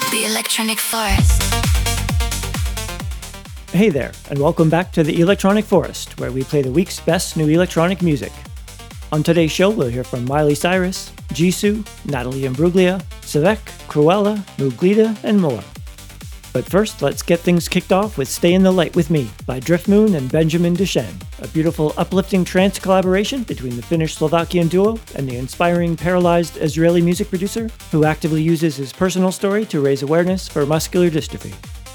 The Electronic Forest. Hey there, and welcome back to the Electronic Forest, where we play the week's best new electronic music. On today's show, we'll hear from Miley Cyrus, Jisoo, Natalie Imbruglia, Savek, Cruella, Muglita, and more. But first, let's get things kicked off with Stay in the Light with Me by Driftmoon and Benjamin Duchenne, a beautiful uplifting trance collaboration between the Finnish-Slovakian duo and the inspiring paralyzed Israeli music producer who actively uses his personal story to raise awareness for muscular dystrophy.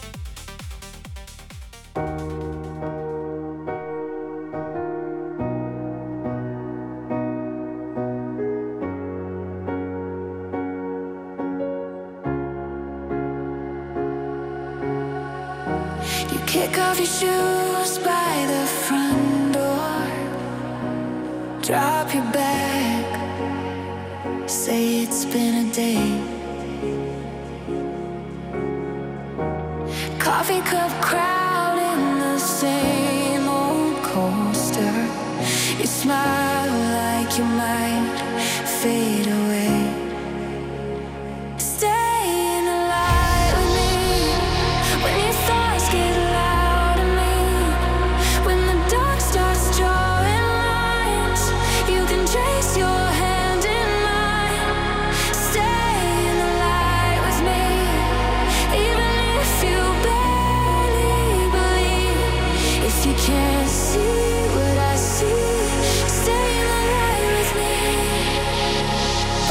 Kick off your shoes by the front door. Drop your bag. Say it's been a day. Coffee cup crowd in the same old coaster. You smile like you might fade away. Stay in the light with me when your thoughts get trace your hand in mine. Stay in the light with me, even if you barely believe. If you can't see what I see, stay in the light with me.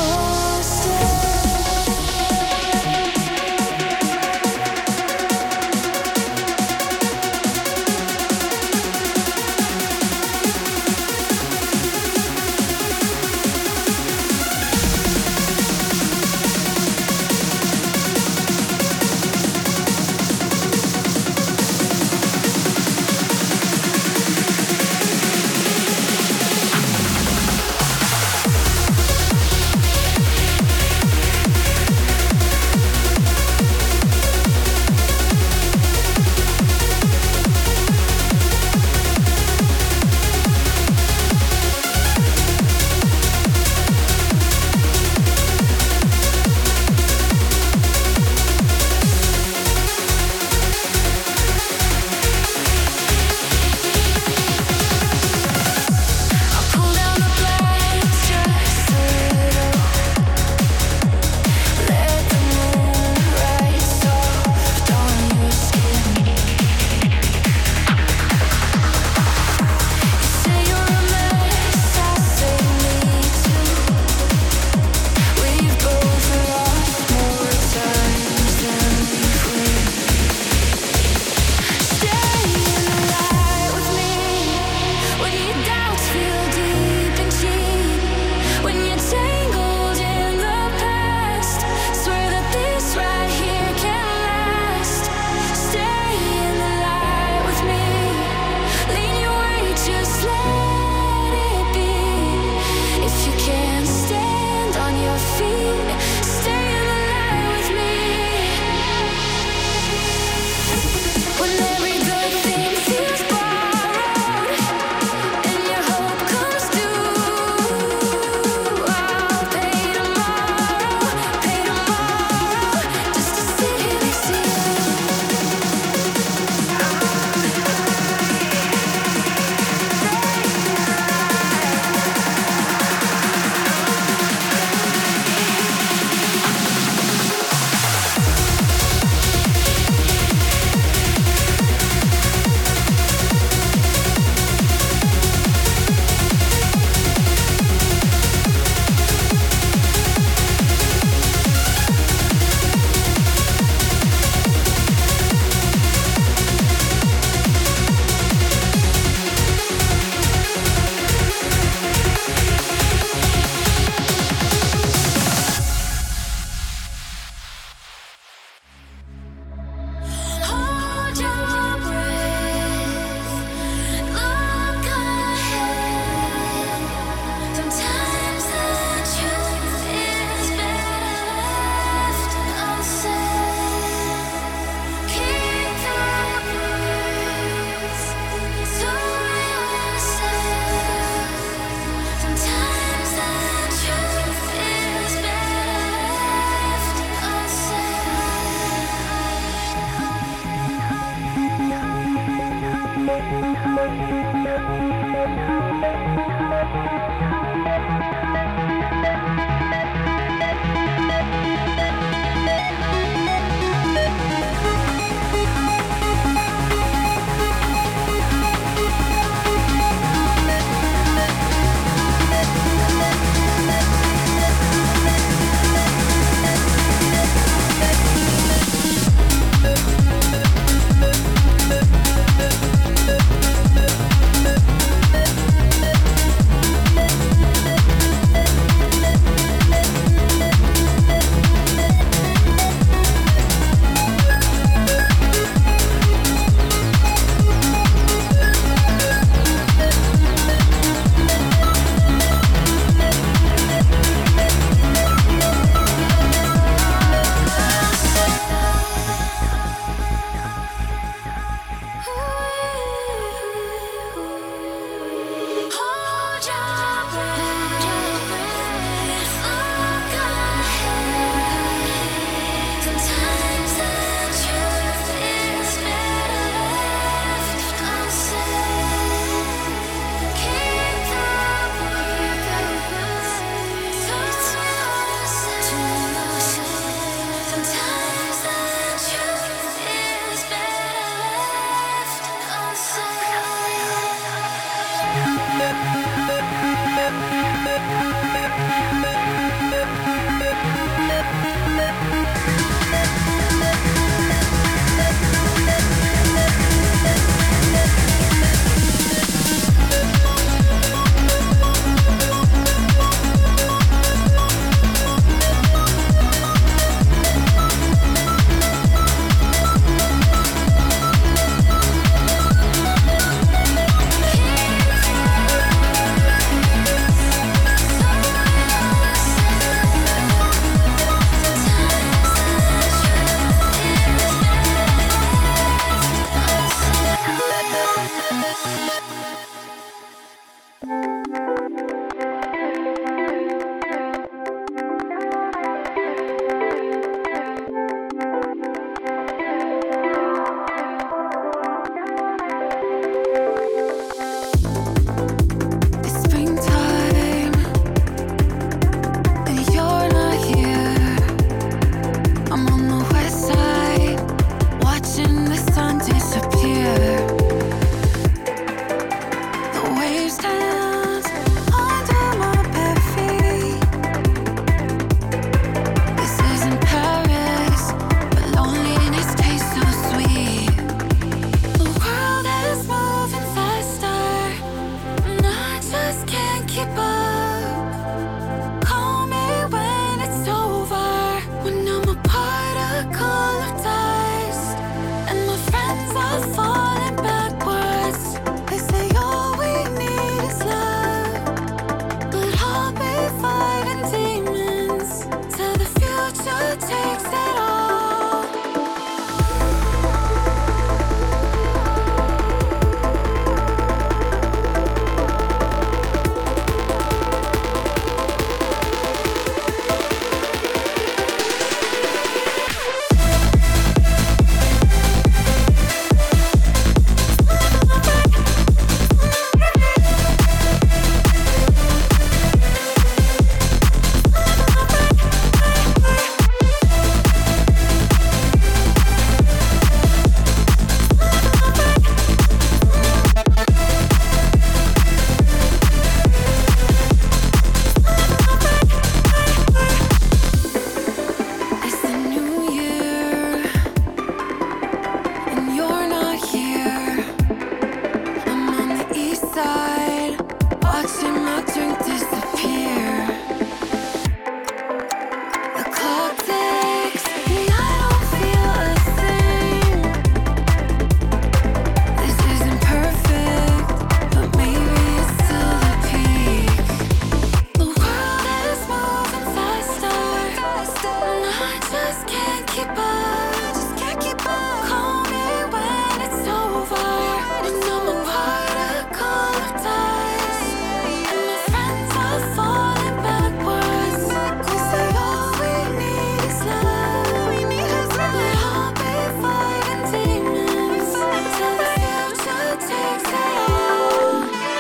keep up, just can't keep up. Call me when it's over. And I'm a particle of dust, and my friends are falling backwards, 'cause they all we need is love. But I'll be fighting demons till the future takes it all.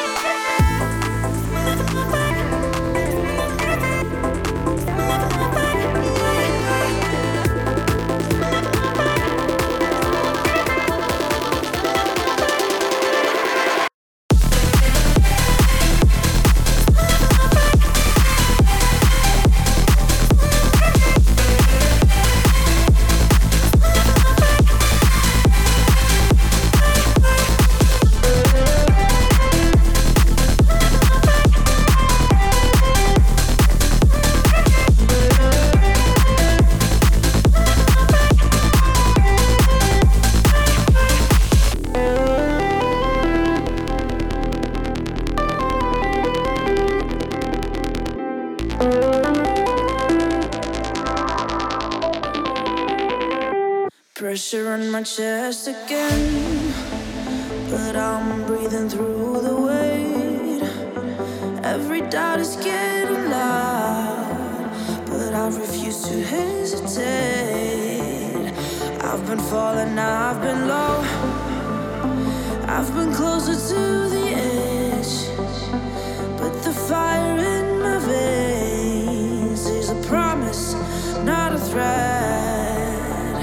Pressure on my chest again, but I'm breathing through the weight. Every doubt is getting loud, but I refuse to hesitate. I've been falling, I've been low, I've been closer to the edge, but the fire in my veins is a promise, not a threat.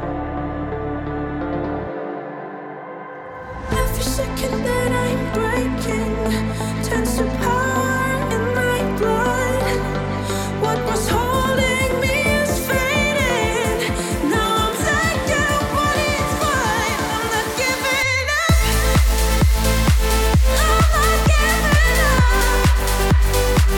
Every second that I'm breaking turns to power in my blood. What was holding me is fading. Now I'm taking what is mine. I'm not giving up. I'm not giving up.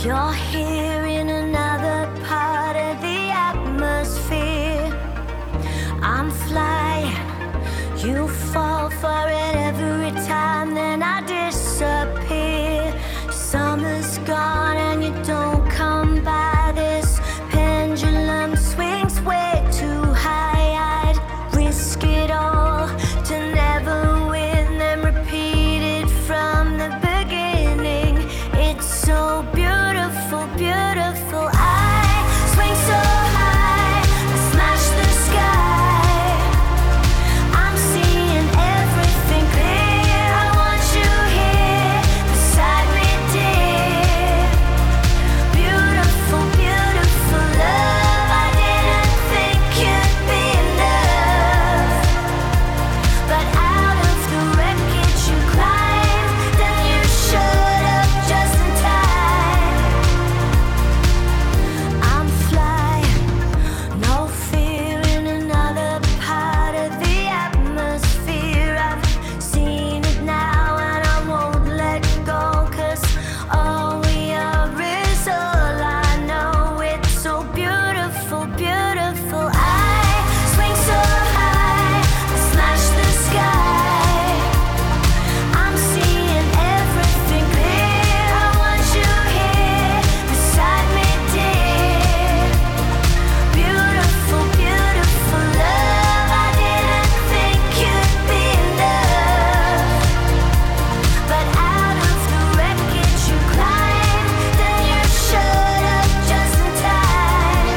You're here in another part of the atmosphere. I'm flying, you fall for it every time, then I disappear. Summer's gone and you don't come by. This pendulum swings way too high. I'd risk it all to never win, then repeat it from the beginning. It's so beautiful, beautiful. I swing so high, I smash the sky. I'm seeing everything clear. I want you here beside me, dear. Beautiful, beautiful love. I didn't think you'd be enough, but out of the wreckage you climbed, then you showed up just in time. I'm flying, no fear in another part of the atmosphere. I've seen it now and I won't let go, 'cause all we are is all I know. It's so beautiful, beautiful. I swing so high, I smash the sky. I'm seeing everything clear. I want you here beside me, dear. Beautiful, beautiful love. I didn't think you'd be enough, but out of the wreckage you climbed, then you showed up just in time.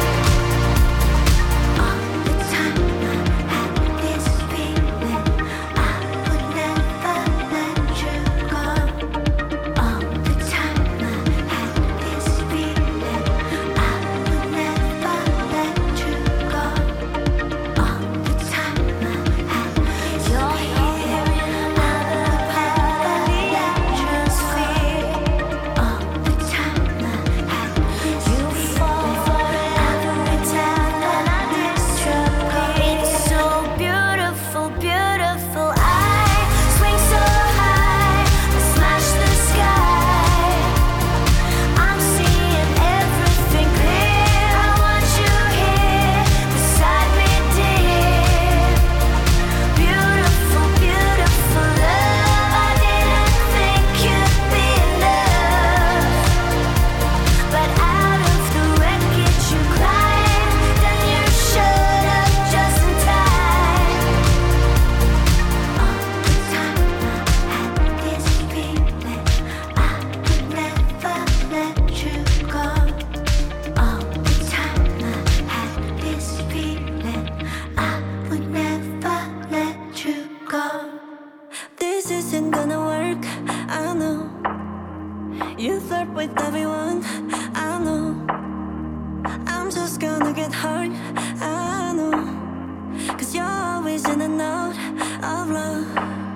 All the time I had this feeling I would never let you go. All the time I had this feeling I would never let you go. All the time I had this you're here in another part of the atmosphere. All the time I had this you fall for it every time, and I disappear. It's so beautiful, beautiful. I swing so high, I smash the sky. I'm seeing everything clear. I want you here beside me, dear. Beautiful, beautiful love. I didn't think you'd be enough, but out of the wreckage you climbed, then you showed up just in time. All the time I had this feeling I would never let you go. All the time I had this feeling I would never let you go. This isn't gonna work, I know. You flirt with everyone, I know. I'm just gonna get hurt, I know. 'Cause you're always in and out of love,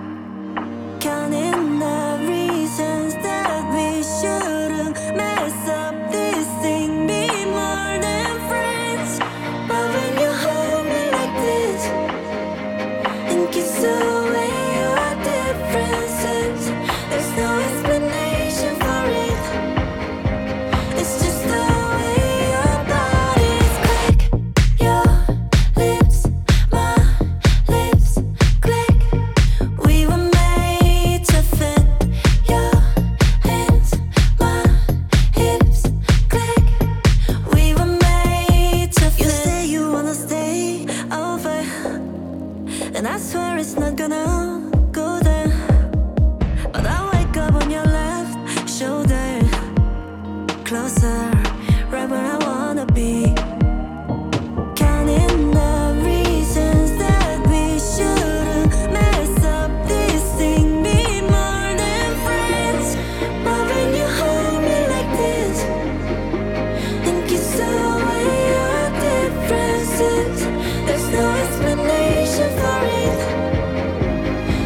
counting the reasons that we shouldn't mess up this thing, be more than friends. But when you hold me like this and kiss away your differences, there's no explanation for it. It's just the way your bodies click. Your lips, my lips click. We were made to fit. Your hands, my hips click. We were made to fit. You say you wanna stay over, and I swear it's not gonna go there. But I wake up on your left shoulder, closer, right where I wanna be. Counting the reasons that we shouldn't mess up this thing, be more than friends. But when you hold me like this and kiss away your differences, there's no explanation for it.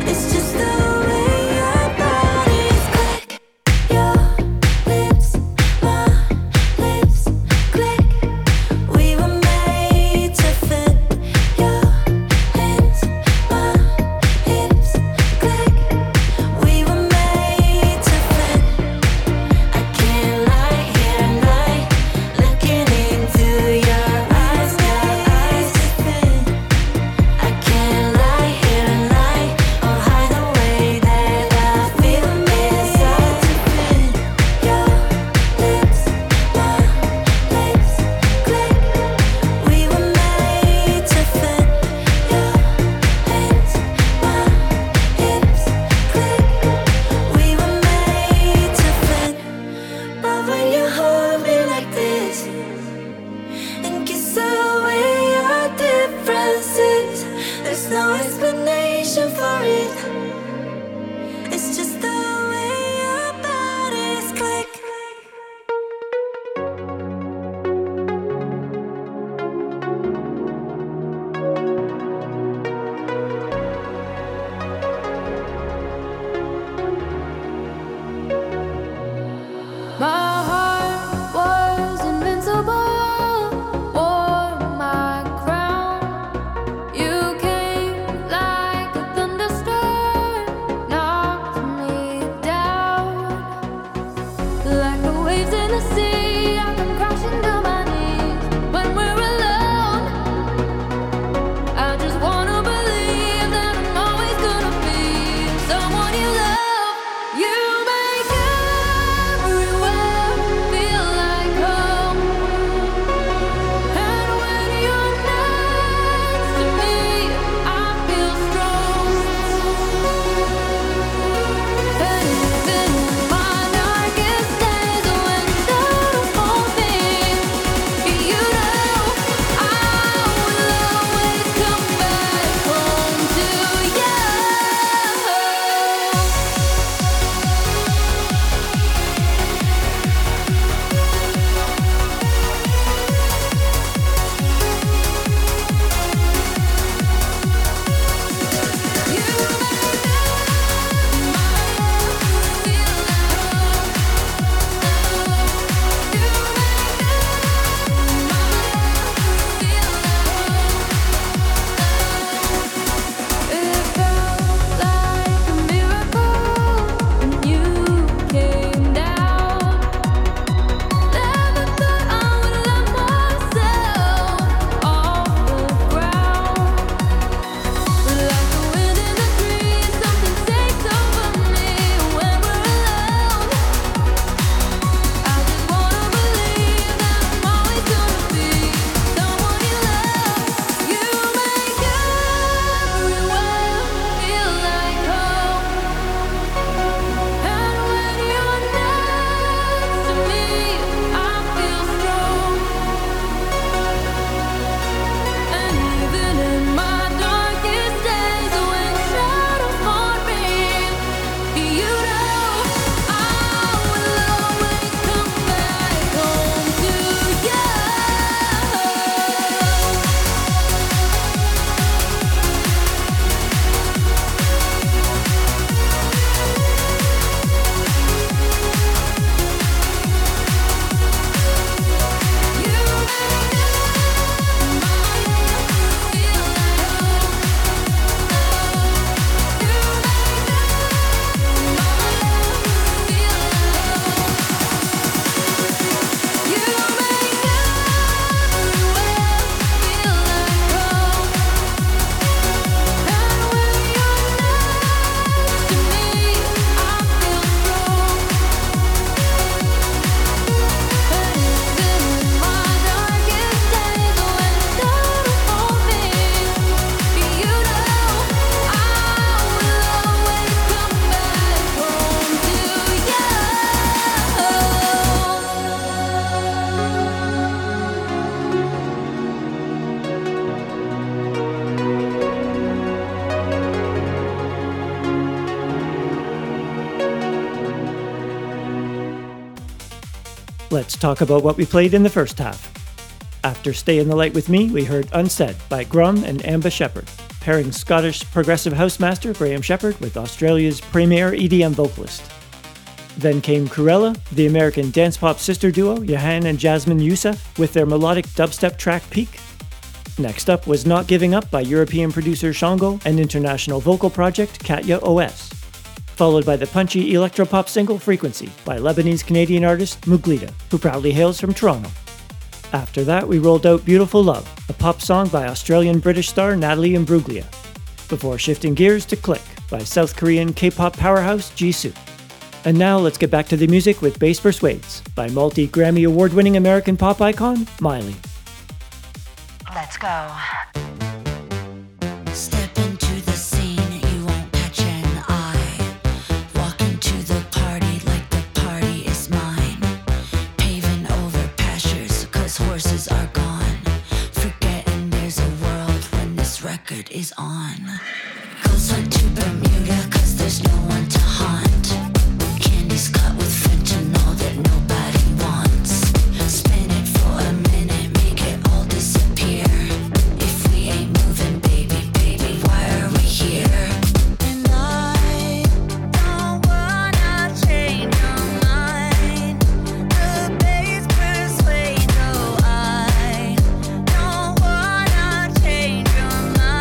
Let's talk about what we played in the first half. After Stay in the Light with Me, we heard Unsaid by Grum and Amba Shepherd, pairing Scottish progressive house master Graham Shepherd with Australia's premier EDM vocalist. Then came Cruella, the American dance pop sister duo Johan and Jasmine Youssef with their melodic dubstep track Peak. Next up was Not Giving Up by European producer Shango and international vocal project Katya OS, followed by the punchy electropop single Frequency by Lebanese-Canadian artist Muglita, who proudly hails from Toronto. After that, we rolled out Beautiful Love, a pop song by Australian-British star Natalie Imbruglia, before shifting gears to Click by South Korean K-pop powerhouse Jisoo. And now let's get back to the music with Bass Persuades by multi-Grammy award-winning American pop icon Miley. Let's go. Step into the scene, you won't catch an eye. Walk into the party like the party is mine. Paving over pastures, cause horses are gone. Forgetting there's a world when this record is on. Ghost hunt to Bermuda, cause there's no one to haunt. Candy's cut with fentanyl that nobody wants. Spin it for a minute, make it all disappear. If we ain't moving, baby, baby, why are we here? And I don't wanna change your mind. The bass persuades, oh, I don't wanna change your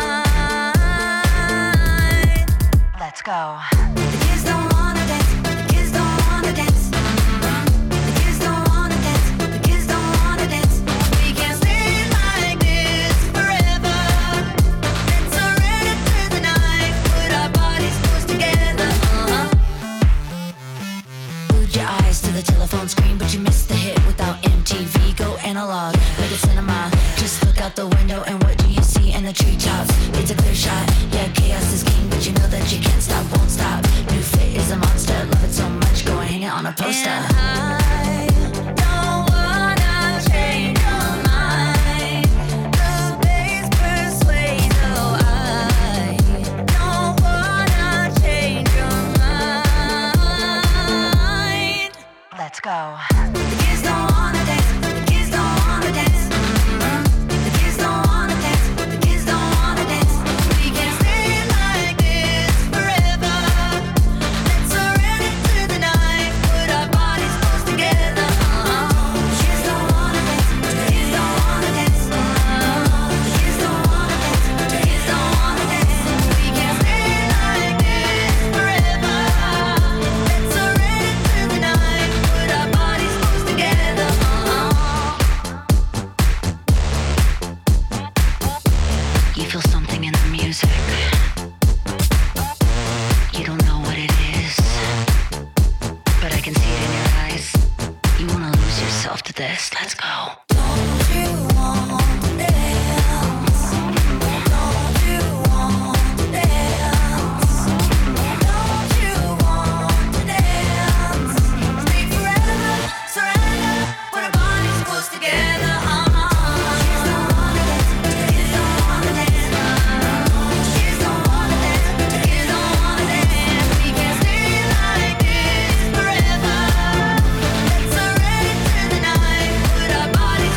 mind. Let's go. The kids don't wanna dance, the kids don't wanna dance. The kids don't wanna dance, the kids don't wanna dance. We can't stay like this forever. Let's surrender to the night, put our bodies close together. Glued your eyes to the telephone screen, but you missed the hit without MTV. Go analog, make it cinema. Just look out the window and what do you see in the treetops? It's a clear shot, yeah, chaos is king, but you know that you can't stop, won't stop. New fit is a monster, love it so much, go and hang it on a poster. And I don't wanna change your mind. The bass persuades, oh, I don't wanna change your mind. Let's go. The kids don't wanna dance, the kids don't wanna dance. The kids don't wanna dance, the kids don't wanna dance. We can't stay like this forever. Let's surrender to the night, put our bodies close together. The kids don't wanna dance, the kids don't wanna dance. The kids don't wanna dance, the kids don't wanna dance. We can't stay like this forever. Let's surrender to the night, put our bodies close together. You feel something in the music. You don't know what it is, but I can see it in your eyes. You wanna lose yourself to this. Let's go. Don't you want to dance? Don't you want to dance? Don't you want to dance? Stay forever, surrender, put our bodies close together. Kids don't wanna dance, the kids don't wanna dance. Kids don't wanna dance, the kids don't wanna dance. We can't stay like this forever. Let's surrender to the night, put our bodies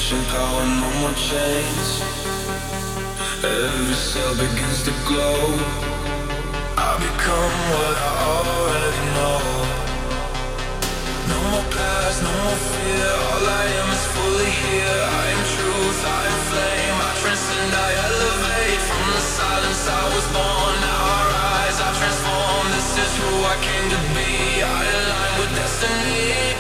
pushing power, no more chains. Every cell begins to glow. I become what I already know. No more past, no more fear. All I am is fully here. I am truth, I am flame. I transcend, I elevate. From the silence I was born. Now I rise, I transform. This is who I came to be. I align with destiny.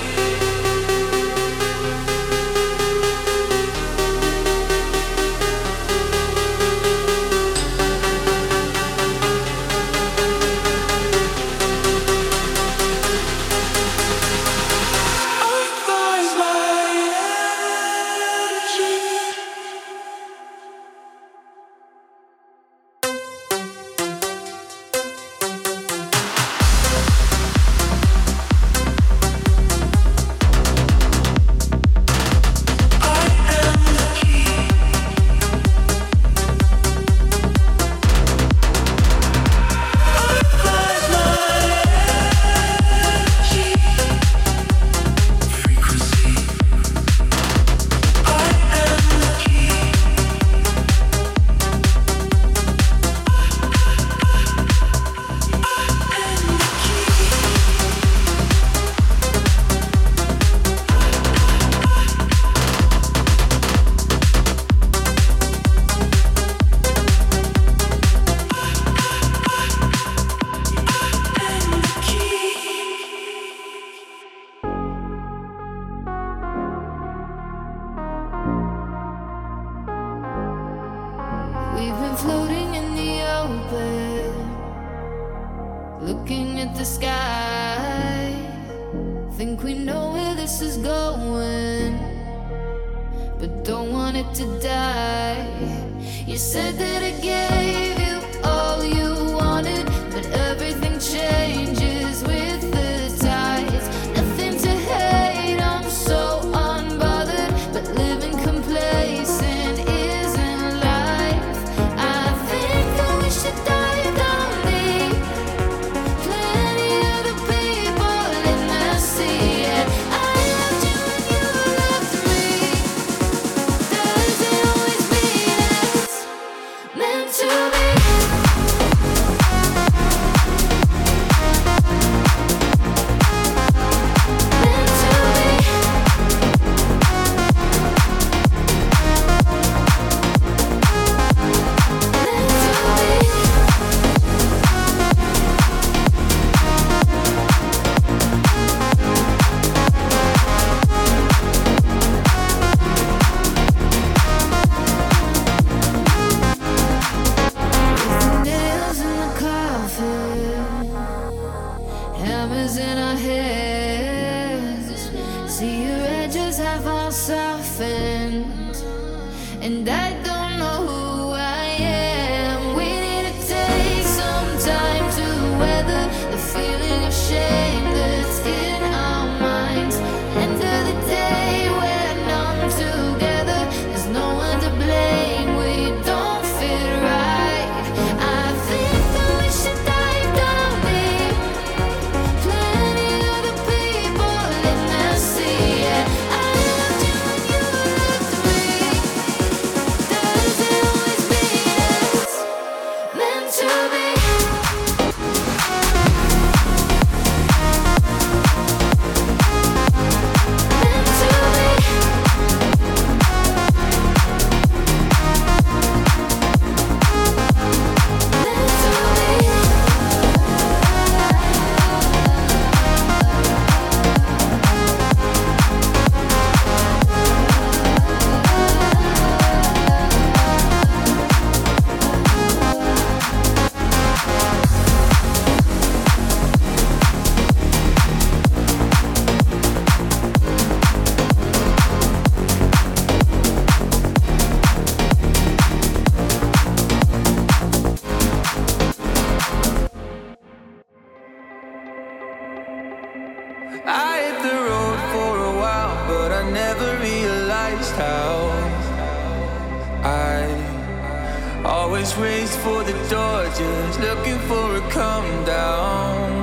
Always raced for the door, just looking for a come down.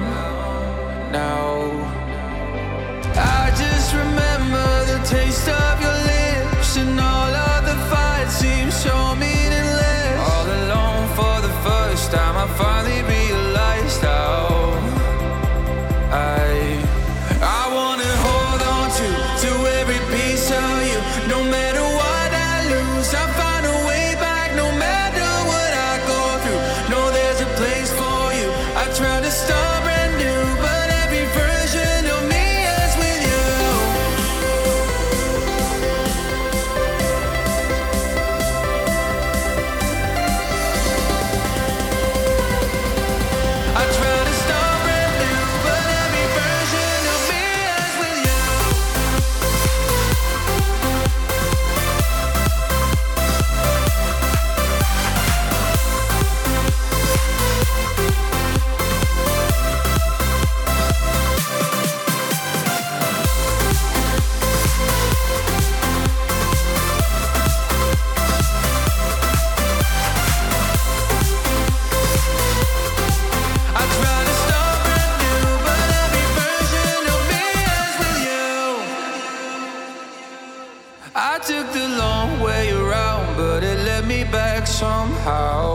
Now I just remember the taste of your lips lips, and all of the fights seem so meaningless. All alone for the first time, I finally realized how I wanna hold on to every piece of you. No matter what I lose, I find a way back. No matter what I go through, no, there's a place for you. I try to start brand new, but every version of me is with you. I try to start brand new, but every version of me is with you. I try to start brand new, but every version of me is with you. I took the long way around, but it led me back somehow.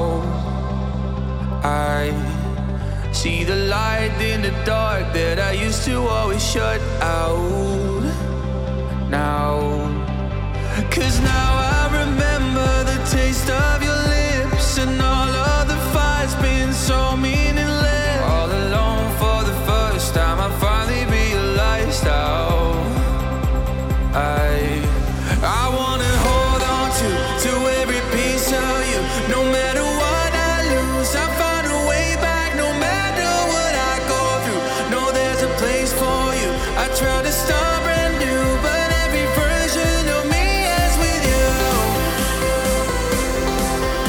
I see the light in the dark that I used to always shut out. Now, 'cause now I remember the taste of your lips, and all of the fights been so meaningless. All alone for the first time, I finally realized how I wanna hold on to every piece of you. No matter what I lose, I find a way back. No matter what I go through, no, there's a place for you. I try to start brand new, but every version of me is with you.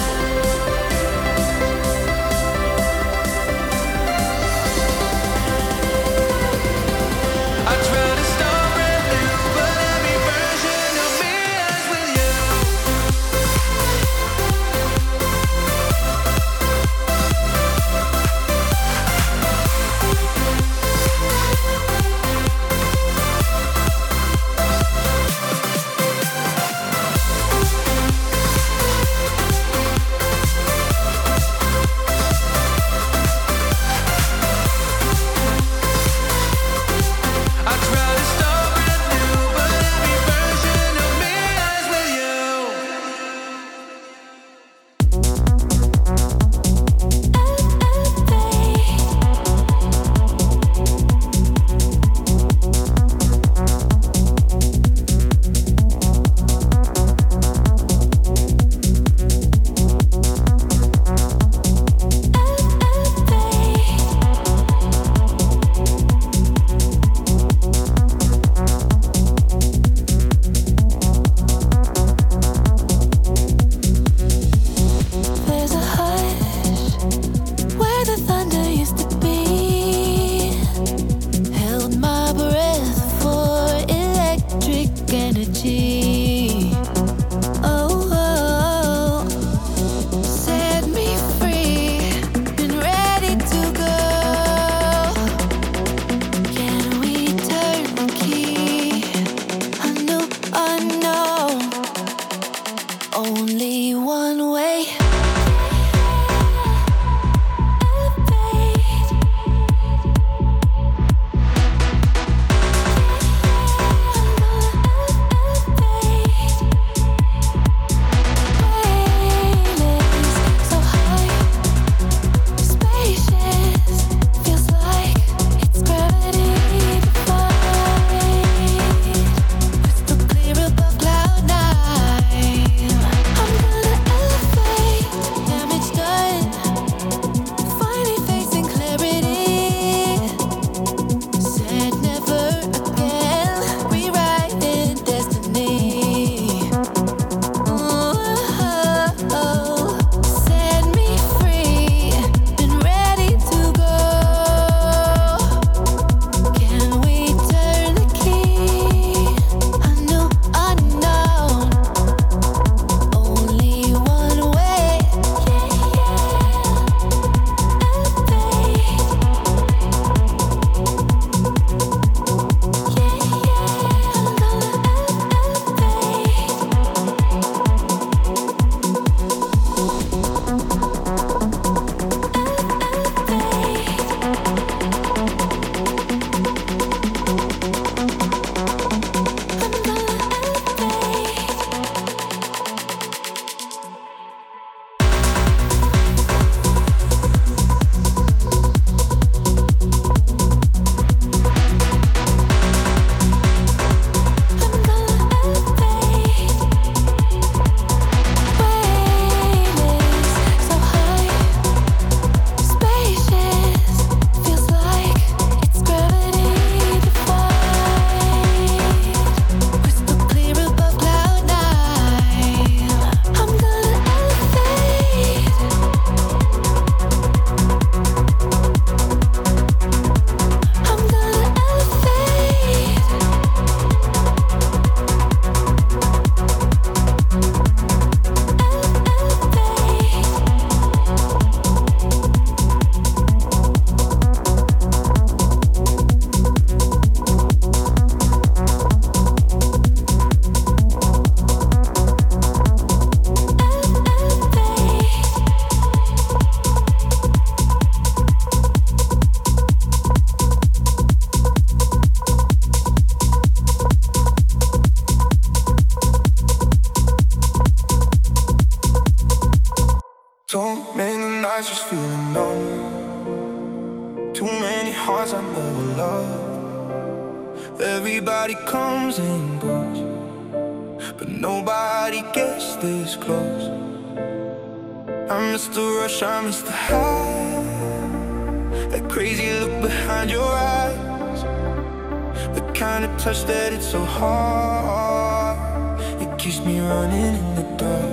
Too many nights just feeling numb. Too many hearts I never loved. Everybody comes and goes, but nobody gets this close. I miss the rush, I miss the high, that crazy look behind your eyes, the kind of touch that it's so hard. It keeps me running in the dark.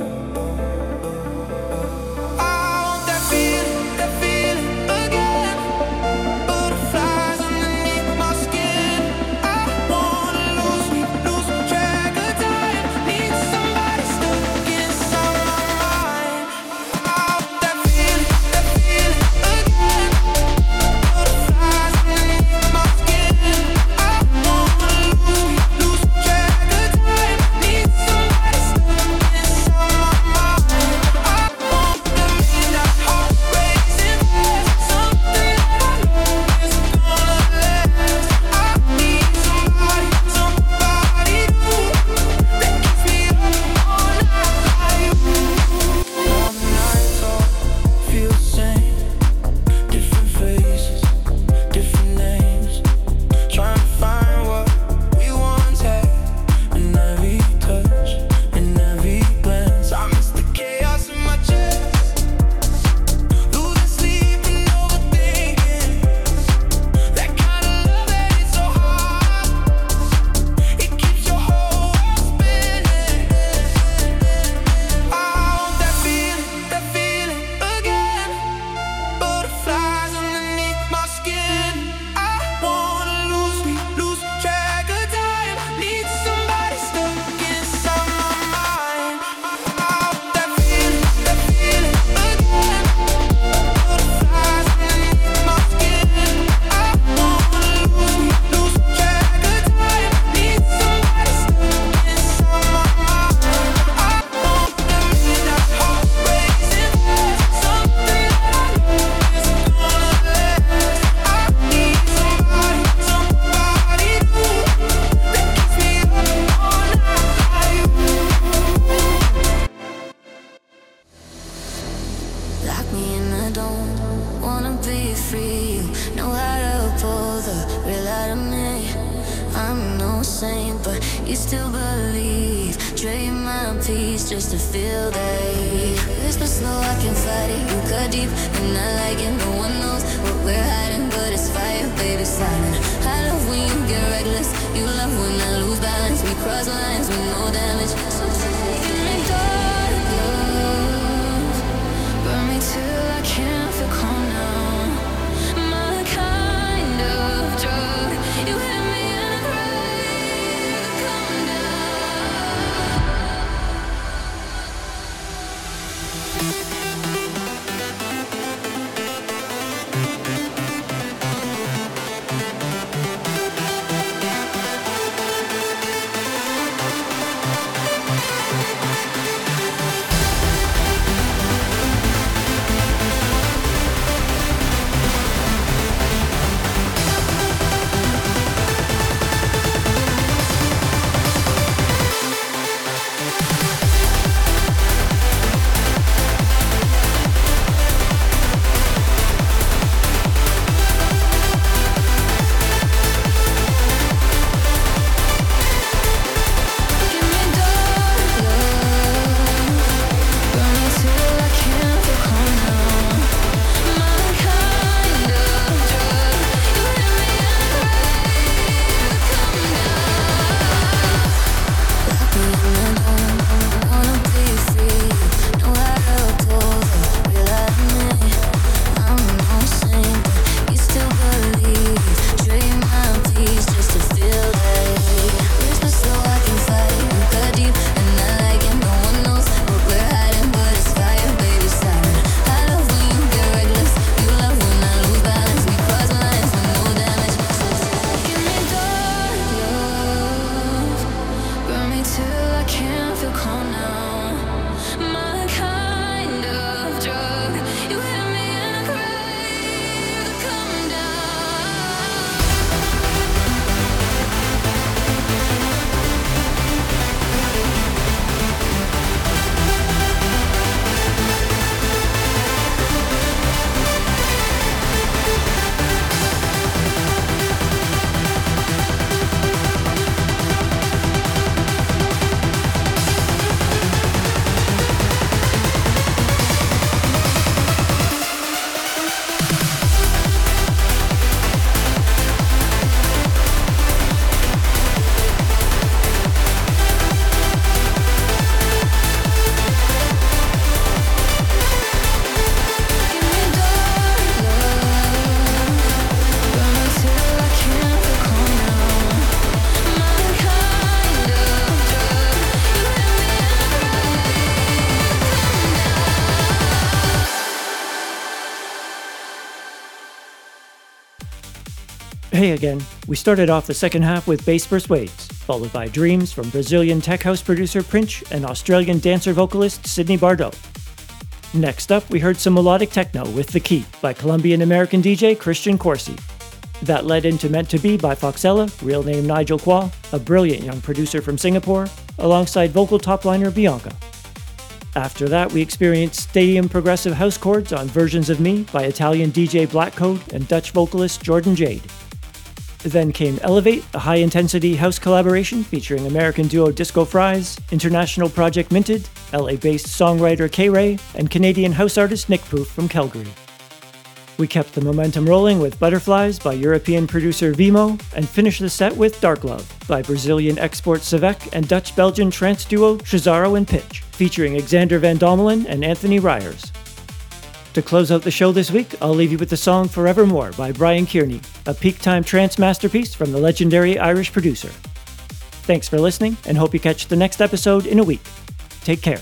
Hey again. We started off the second half with Bass Persuades, followed by Dreams from Brazilian tech house producer Prince and Australian dancer-vocalist Sydney Bardot. Next up, we heard some melodic techno with The Key by Colombian-American DJ Christian Corsi. That led into Meant to Be by Foxella, real name Nigel Kwa, a brilliant young producer from Singapore, alongside vocal topliner Bianca. After that, we experienced stadium progressive house chords on Versions of Me by Italian DJ Black Code and Dutch vocalist Jordan Jade. Then came Elevate, a high-intensity house collaboration featuring American duo Disco Fries, international project Minted, LA-based songwriter K-Ray, and Canadian house artist Nick Proof from Calgary. We kept the momentum rolling with Butterflies by European producer Vimo, and finished the set with Dark Love by Brazilian export Savek and Dutch-Belgian trance duo Shazaro and Pitch, featuring Xander Van Dommelen and Anthony Ryers. To close out the show this week, I'll leave you with the song Forevermore by Brian Kearney, a peak-time trance masterpiece from the legendary Irish producer. Thanks for listening, and hope you catch the next episode in a week. Take care.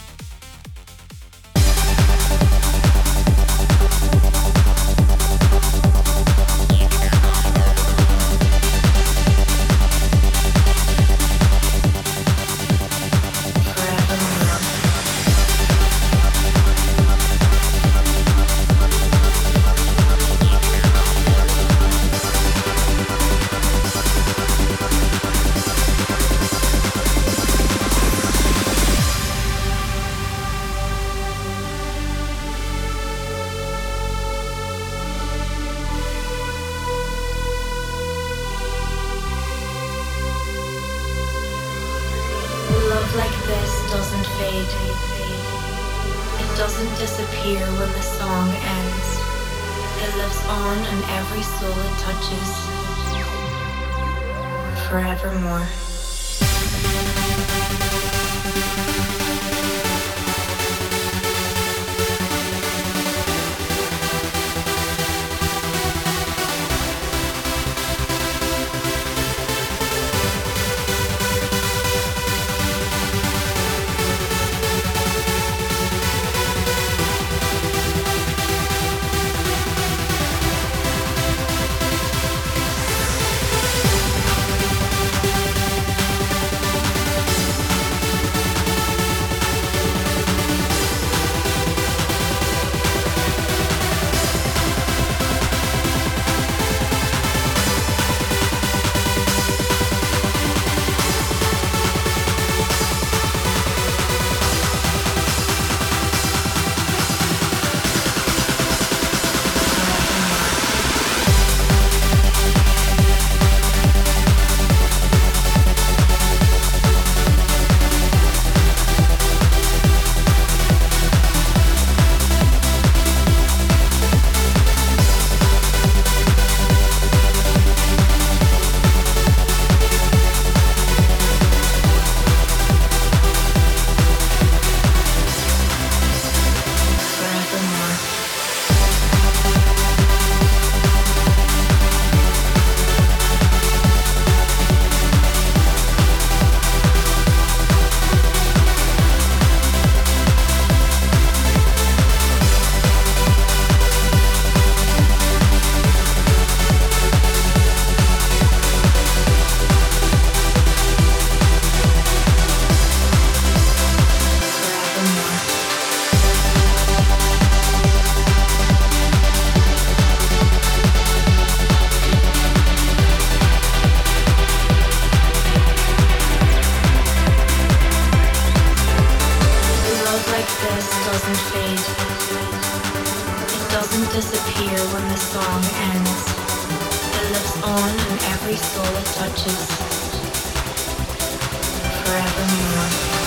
Love like this doesn't fade. It doesn't disappear when the song ends. It lives on in every soul it touches. Forevermore. Disappear when the song ends. It lives on in every soul it touches. Forevermore.